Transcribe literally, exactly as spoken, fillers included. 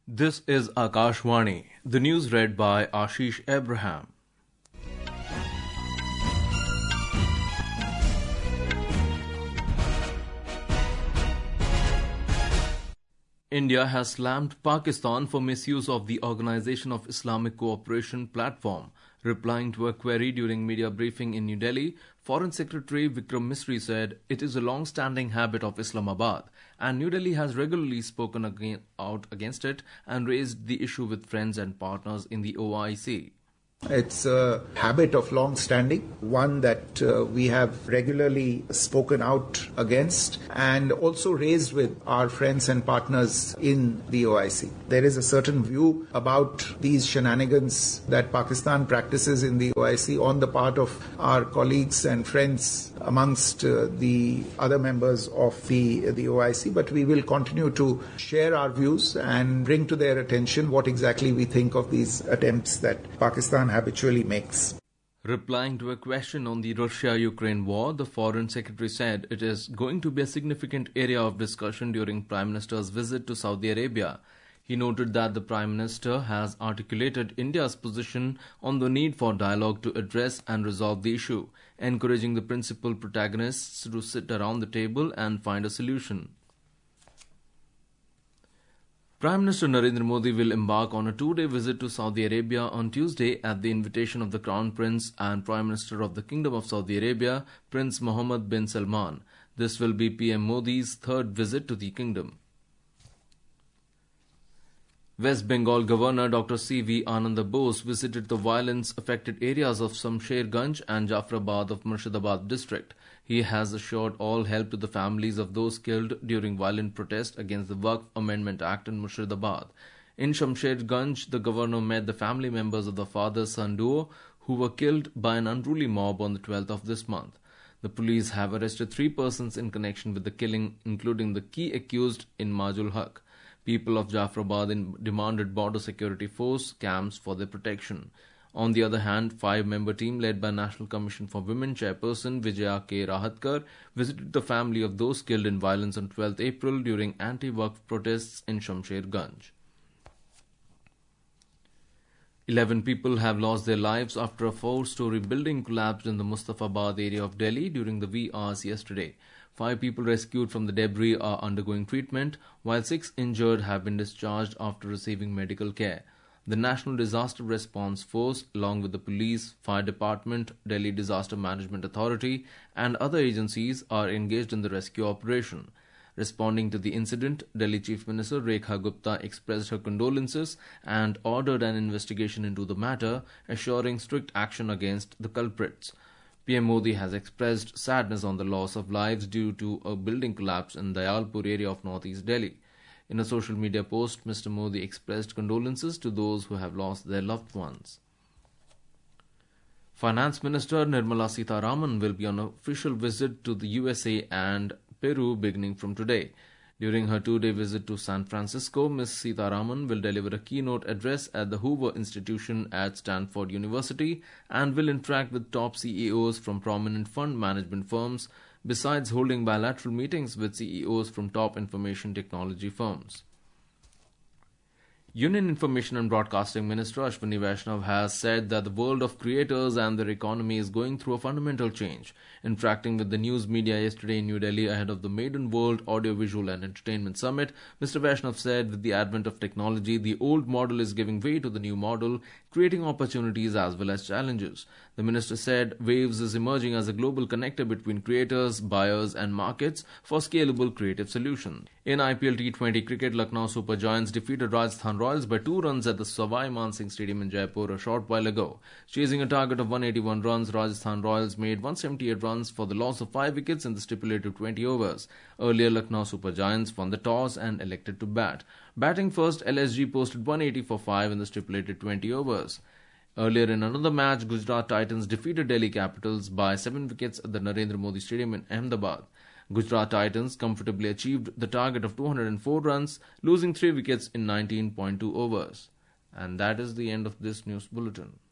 This is Akashvani. The news read by Ashish Abraham. India has slammed Pakistan for misuse of the Organization of Islamic Cooperation platform. Replying to a query during media briefing in New Delhi, Foreign Secretary Vikram Misri said it is a long-standing habit of Islamabad and New Delhi has regularly spoken again, out against it and raised the issue with friends and partners in the O I C. It's a habit of long standing, one that uh, we have regularly spoken out against and also raised with our friends and partners in the O I C. There is a certain view about these shenanigans that Pakistan practices in the O I C on the part of our colleagues and friends amongst uh, the other members of the, the O I C, but we will continue to share our views and bring to their attention what exactly we think of these attempts that Pakistan habitually makes. Replying to a question on the Russia-Ukraine war, the Foreign Secretary said it is going to be a significant area of discussion during Prime Minister's visit to Saudi Arabia. He noted that the Prime Minister has articulated India's position on the need for dialogue to address and resolve the issue, encouraging the principal protagonists to sit around the table and find a solution. Prime Minister Narendra Modi will embark on a two-day visit to Saudi Arabia on Tuesday at the invitation of the Crown Prince and Prime Minister of the Kingdom of Saudi Arabia, Prince Mohammed bin Salman. This will be P M Modi's third visit to the kingdom. West Bengal Governor Doctor C V Ananda Bose visited the violence-affected areas of Shamsherganj and Jafrabad of Murshidabad district. He has assured all help to the families of those killed during violent protest against the Waqf Amendment Act in Murshidabad. In Shamsherganj, the governor met the family members of the father-son duo who were killed by an unruly mob on the twelfth of this month. The police have arrested three persons in connection with the killing, including the key accused in Majul Haq. People of Jafrabad demanded border security force camps for their protection. On the other hand, five-member team led by National Commission for Women chairperson Vijaya K. Rahatkar visited the family of those killed in violence on twelfth April during anti-Waqf protests in Shamsherganj. Eleven people have lost their lives after a four-story building collapsed in the Mustafabad area of Delhi during the wee hours yesterday. Five people rescued from the debris are undergoing treatment, while six injured have been discharged after receiving medical care. The National Disaster Response Force, along with the police, fire department, Delhi Disaster Management Authority, and other agencies, are engaged in the rescue operation. Responding to the incident, Delhi Chief Minister Rekha Gupta expressed her condolences and ordered an investigation into the matter, assuring strict action against the culprits. P M Modi has expressed sadness on the loss of lives due to a building collapse in Dayalpur area of northeast Delhi. In a social media post, Mister Modi expressed condolences to those who have lost their loved ones. Finance Minister Nirmala Sitharaman will be on an official visit to the U S A and Peru beginning from today. During her two-day visit to San Francisco, Miz Sitharaman will deliver a keynote address at the Hoover Institution at Stanford University and will interact with top C E Os from prominent fund management firms, besides holding bilateral meetings with C E Os from top information technology firms. Union Information and Broadcasting Minister Ashwini Vaishnav has said that the world of creators and their economy is going through a fundamental change. Interacting with the news media yesterday in New Delhi ahead of the Maiden World Audiovisual and Entertainment Summit, Mister Vaishnav said with the advent of technology, the old model is giving way to the new model, creating opportunities as well as challenges. The minister said Waves is emerging as a global connector between creators, buyers and markets for scalable creative solutions. In I P L T twenty cricket, Lucknow Super Giants defeated Rajasthan Royals by two runs at the Savai Man Singh Stadium in Jaipur a short while ago. Chasing a target of one hundred eighty-one runs, Rajasthan Royals made one hundred seventy-eight runs for the loss of five wickets in the stipulated twenty overs. Earlier, Lucknow Super Giants won the toss and elected to bat. Batting first, L S G posted one hundred eighty for five in the stipulated twenty overs. Earlier in another match, Gujarat Titans defeated Delhi Capitals by seven wickets at the Narendra Modi Stadium in Ahmedabad. Gujarat Titans comfortably achieved the target of two hundred four runs, losing three wickets in nineteen point two overs. And that is the end of this news bulletin.